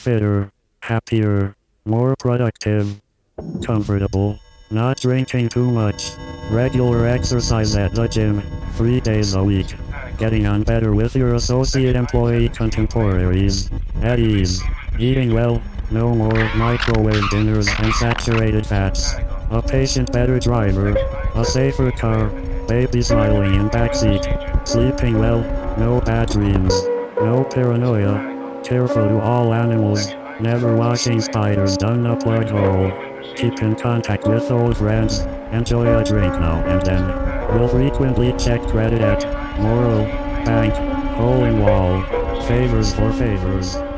fitter, happier, more productive, comfortable, not drinking too much, regular exercise at the gym, 3 days a week, getting on better with your associate employee contemporaries, at ease, eating well, no more microwave dinners and saturated fats, a patient better driver, a safer car, baby smiling in backseat, sleeping well, no bad dreams, no paranoia, careful to all animals, never washing spiders down a plug hole, keep in contact with old friends, enjoy a drink now and then, will frequently check credit at Moral, Bank, Hole in Wall, favors for favors.